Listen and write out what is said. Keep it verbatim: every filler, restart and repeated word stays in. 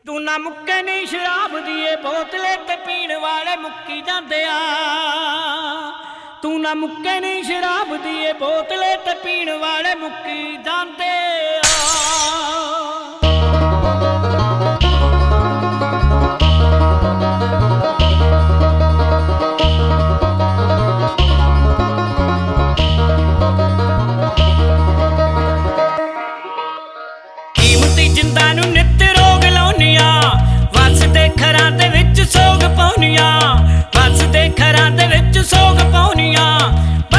तू ना मुक्के नहीं शराब दिए बोतले ते पीण वाले मुक्की जांदे आ। तू ना मुक्के नहीं शराब दिए बोतले ते पीण वाले मुक्की जांदे आ। कीमती जिंदा नूं नित रोग लाउनिया, वसदे घरां दे विच सोग पाउनिया, वसदे घरां दे विच सोग पाउनिया।